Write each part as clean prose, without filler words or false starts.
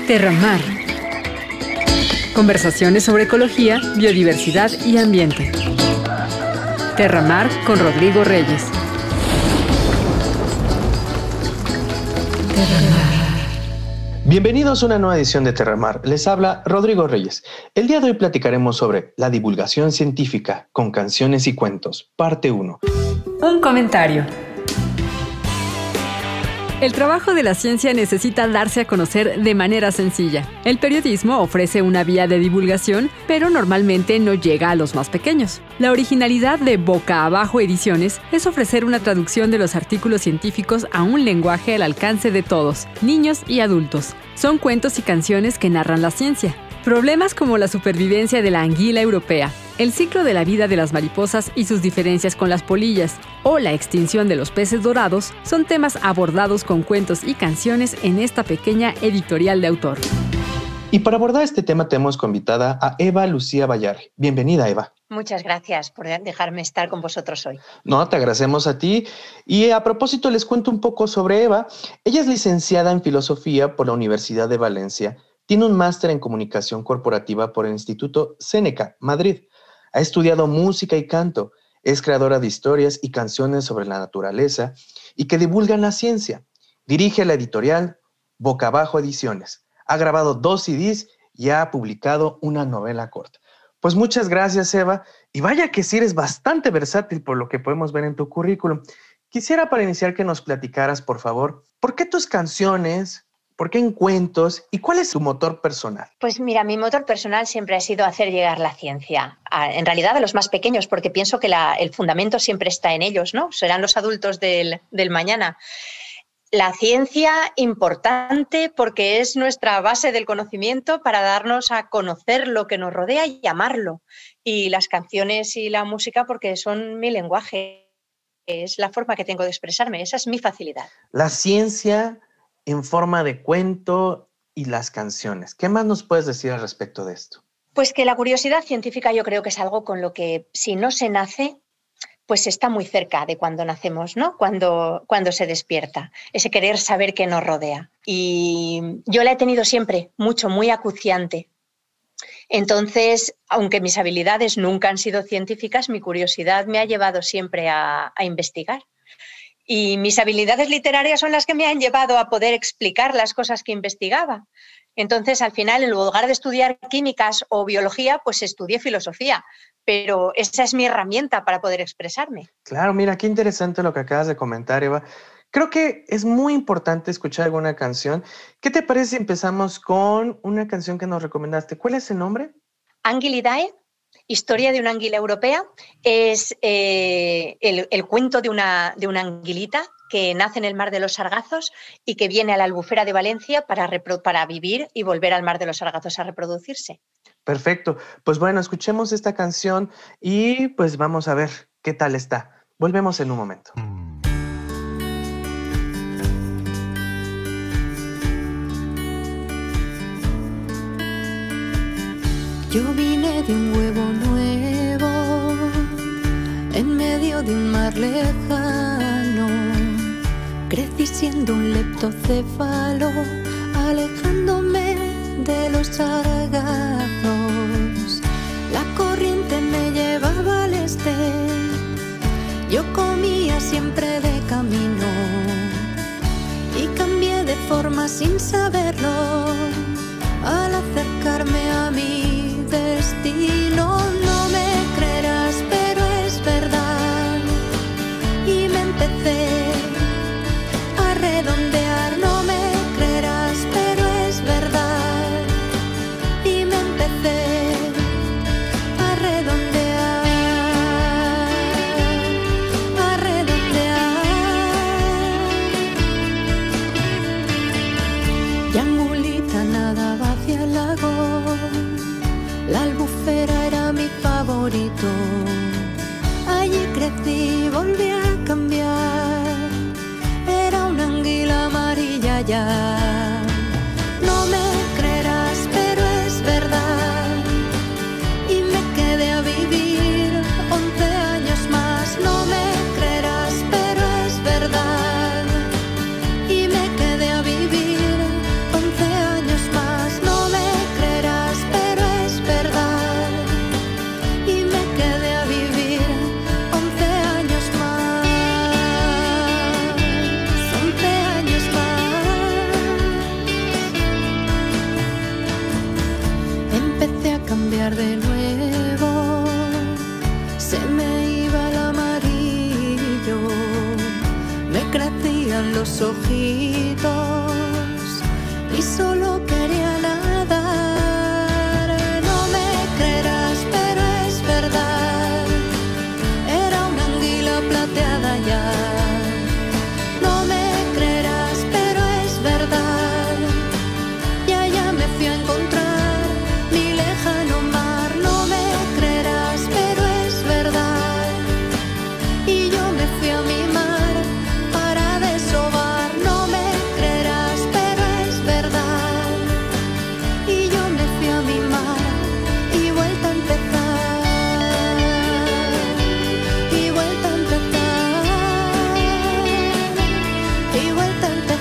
Terramar. Conversaciones sobre ecología, biodiversidad y ambiente. Terramar con Rodrigo Reyes. Bienvenidos a una nueva edición de Terramar. Les habla Rodrigo Reyes. El día de hoy platicaremos sobre la divulgación científica con canciones y cuentos, parte 1. Un comentario. El trabajo de la ciencia necesita darse a conocer de manera sencilla. El periodismo ofrece una vía de divulgación, pero normalmente no llega a los más pequeños. La originalidad de Boca Abajo Ediciones es ofrecer una traducción de los artículos científicos a un lenguaje al alcance de todos, niños y adultos. Son cuentos y canciones que narran la ciencia. Problemas como la supervivencia de la anguila europea, el ciclo de la vida de las mariposas y sus diferencias con las polillas, o la extinción de los peces dorados, son temas abordados con cuentos y canciones en esta pequeña editorial de autor. Y para abordar este tema tenemos como invitada a Eva Lucía Bayarri. Bienvenida, Eva. Muchas gracias por dejarme estar con vosotros hoy. No, te agradecemos a ti. Y a propósito, les cuento un poco sobre Eva. Ella es licenciada en Filosofía por la Universidad de Valencia. Tiene un máster en Comunicación Corporativa por el Instituto Seneca, Madrid. Ha estudiado música y canto. Es creadora de historias y canciones sobre la naturaleza y que divulgan la ciencia. Dirige la editorial Boca Abajo Ediciones. Ha grabado 2 CDs y ha publicado una novela corta. Pues muchas gracias, Eva. Y vaya que sí eres bastante versátil por lo que podemos ver en tu currículum. Quisiera para iniciar que nos platicaras, por favor, ¿por qué tus canciones? ¿Por qué en cuentos? ¿Y cuál es tu motor personal? Pues mira, mi motor personal siempre ha sido hacer llegar la ciencia, en realidad a los más pequeños, porque pienso que el fundamento siempre está en ellos, ¿no? Serán los adultos del mañana. La ciencia importante porque es nuestra base del conocimiento para darnos a conocer lo que nos rodea y amarlo. Y las canciones y la música porque son mi lenguaje, es la forma que tengo de expresarme, esa es mi facilidad. La ciencia en forma de cuento y las canciones. ¿Qué más nos puedes decir al respecto de esto? Pues que la curiosidad científica yo creo que es algo con lo que si no se nace, pues está muy cerca de cuando nacemos, ¿no? Cuando se despierta, ese querer saber qué nos rodea. Y yo la he tenido siempre, muy acuciante. Entonces, aunque mis habilidades nunca han sido científicas, mi curiosidad me ha llevado siempre a investigar. Y mis habilidades literarias son las que me han llevado a poder explicar las cosas que investigaba. Entonces, al final, en lugar de estudiar químicas o biología, pues estudié filosofía. Pero esa es mi herramienta para poder expresarme. Claro, mira, qué interesante lo que acabas de comentar, Eva. Creo que es muy importante escuchar alguna canción. ¿Qué te parece si empezamos con una canción que nos recomendaste? ¿Cuál es el nombre? Anguilidae. Historia de una anguila europea es el cuento de una anguilita que nace en el Mar de los Sargazos y que viene a la Albufera de Valencia para vivir y volver al Mar de los Sargazos a reproducirse. Perfecto. Pues bueno, escuchemos esta canción y pues vamos a ver qué tal está. Volvemos en un momento. Yo vine de un huevo nuevo, en medio de un mar lejano. Crecí siendo un leptocéfalo, alejándome de los sargazos. La corriente me llevaba al este, yo comía siempre de camino y cambié de forma sin saberlo al acercarme a mi destino. No me creerás, pero es verdad. Y me empecé a redondear. No me creerás, pero es verdad. Y me empecé a redondear, a redondear. Y Angulita nadaba hacia el lago. La albufera era mi favorito. Allí crecí, volví a cambiar. Era una anguila amarilla ya. No me creerás, pero es verdad. Y me quedé a vivir 11 años más. No me creerás, pero es verdad. Y me quedé a vivir 11 años más. soñar de nuevo, se me iba el amarillo, me crecían los ojitos y solo quería nadar. No me creerás, pero es verdad, era una anguila plateada ya. No me creerás, pero es verdad, y allá me fui a encontrar mi lejano mar. No me creerás, pero es verdad, y yo me fui a mi mar para deshogar. No me creerás, pero es verdad, y yo me fui a mi mar y vuelta a empezar, y vuelta a empezar, y vuelta a empezar.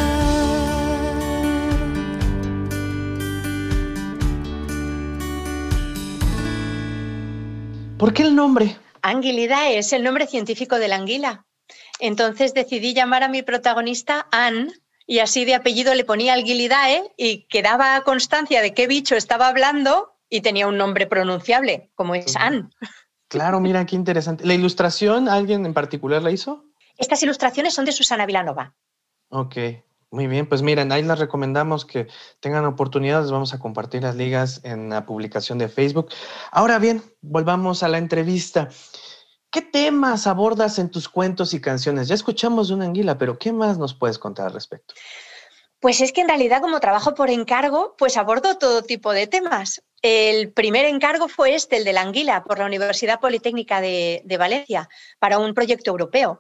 ¿Por qué el nombre? Anguilidae es el nombre científico de la anguila. Entonces decidí llamar a mi protagonista Ann, y así de apellido le ponía Anguilidae y quedaba constancia de qué bicho estaba hablando y tenía un nombre pronunciable, como es Ann. Claro, mira, qué interesante. ¿La ilustración alguien en particular la hizo? Estas ilustraciones son de Susana Vilanova. Ok, muy bien. Pues miren, ahí les recomendamos que tengan oportunidades. Vamos a compartir las ligas en la publicación de Facebook. Ahora bien, volvamos a la entrevista. ¿Qué temas abordas en tus cuentos y canciones? Ya escuchamos de una anguila, pero ¿qué más nos puedes contar al respecto? Pues es que en realidad, como trabajo por encargo, pues abordo todo tipo de temas. El primer encargo fue el de la anguila, por la Universidad Politécnica de Valencia, para un proyecto europeo.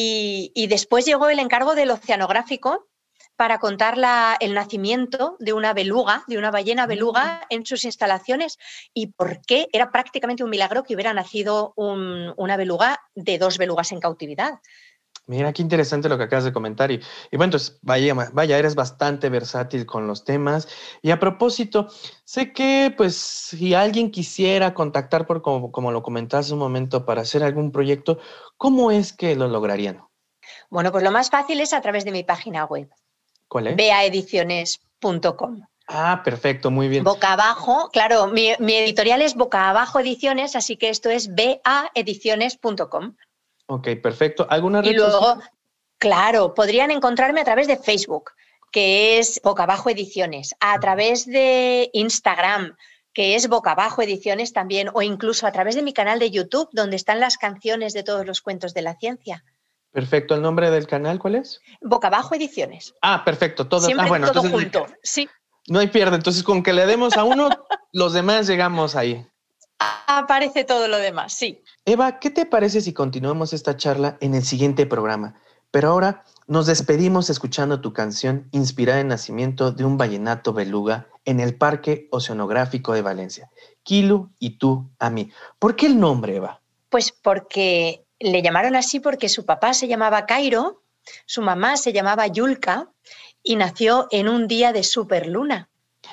Y después llegó el encargo del oceanográfico para contar el nacimiento de una beluga, de una ballena beluga en sus instalaciones, y por qué era prácticamente un milagro que hubiera nacido una beluga de 2 belugas en cautividad. Mira, qué interesante lo que acabas de comentar. Y bueno, entonces, vaya, eres bastante versátil con los temas. Y a propósito, sé que, pues, si alguien quisiera contactar, como lo comentaste hace un momento, para hacer algún proyecto, ¿cómo es que lo lograrían? Bueno, pues lo más fácil es a través de mi página web. ¿Cuál es? beaediciones.com. Ah, perfecto, muy bien. Boca abajo, claro, mi editorial es Boca Abajo Ediciones, así que esto es beaediciones.com. Ok, perfecto. ¿Alguna red Y luego, social? claro, podrían encontrarme a través de Facebook, que es Boca Abajo Ediciones, a través de Instagram, que es Boca Abajo Ediciones también, o incluso a través de mi canal de YouTube, donde están las canciones de todos los cuentos de la ciencia. Perfecto. ¿El nombre del canal cuál es? Boca Abajo Ediciones. Ah, perfecto. Todo, Siempre bueno, todo entonces junto, sí. no hay pierde. Entonces, con que le demos a uno, los demás llegamos ahí. Aparece todo lo demás, sí. Eva, ¿qué te parece si continuamos esta charla en el siguiente programa? Pero ahora nos despedimos escuchando tu canción inspirada en el nacimiento de un vallenato beluga en el Parque Oceanográfico de Valencia. Kilu y tú a mí. ¿Por qué el nombre, Eva? Pues porque le llamaron así porque su papá se llamaba Cairo, su mamá se llamaba Yulka y nació en un día de superluna.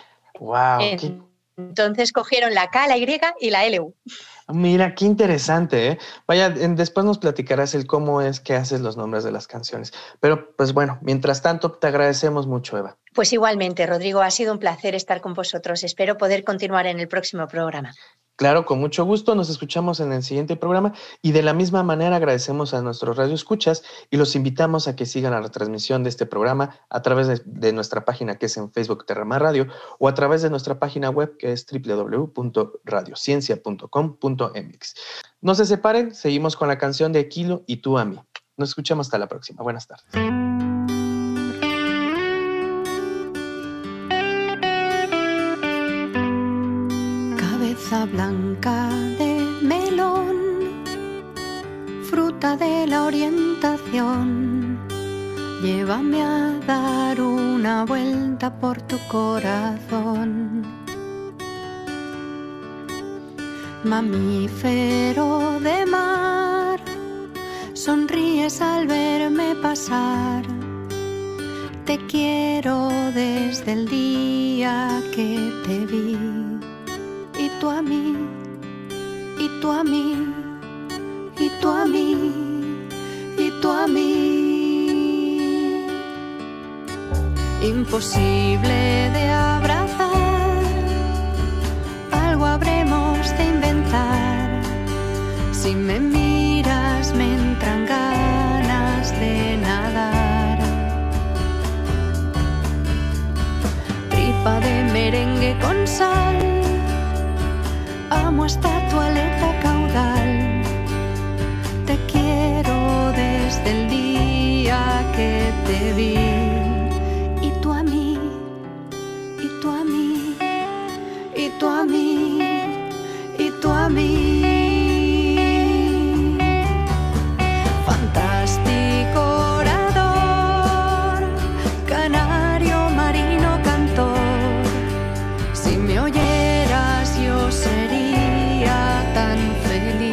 ¡Wow! Entonces cogieron la K, la Y y la LU. Mira, qué interesante, ¿eh? Vaya, después nos platicarás el cómo es que haces los nombres de las canciones. Pero, pues bueno, mientras tanto, te agradecemos mucho, Eva. Pues igualmente, Rodrigo, ha sido un placer estar con vosotros. Espero poder continuar en el próximo programa. Claro, con mucho gusto. Nos escuchamos en el siguiente programa y de la misma manera agradecemos a nuestros radioescuchas y los invitamos a que sigan la retransmisión de este programa a través de nuestra página que es en Facebook Terramar Radio o a través de nuestra página web que es www.radiociencia.com.mx. No se separen, seguimos con la canción de Kilo y tú a mí. Nos escuchamos hasta la próxima. Buenas tardes. Blanca de melón, fruta de la orientación, llévame a dar una vuelta por tu corazón. Mamífero de mar, sonríes al verme pasar, te quiero desde el día que te vi. Y tú a mí, y tú a mí, y tú a mí, y tú a mí. Imposible de abrazar, algo habremos Si me miras me entran ganas de nadar. Tripa de merengue con sal, amo hasta tu aleta caudal. Te quiero desde el día que te vi. Y tú a mí, y tú a mí, y tú a mí, y tú a mí. Fantástico orador, canario marino cantor. Si me oyeras yo sería tan feliz.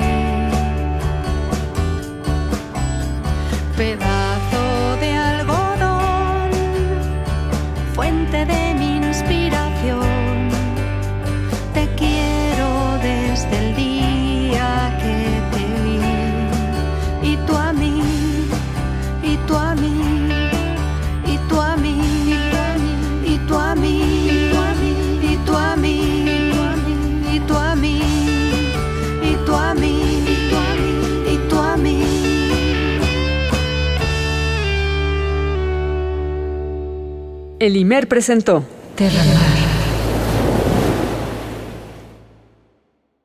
Pedazo de algodón, fuente de mi inspiración. Te quiero desde el día que te vi. Y tú a mí, y tú a mí, y tú a mí, y tú a mí, y tú a mí, y tú a mí, y tú a mí, y tú a mí. El IMER presentó Terra Mar.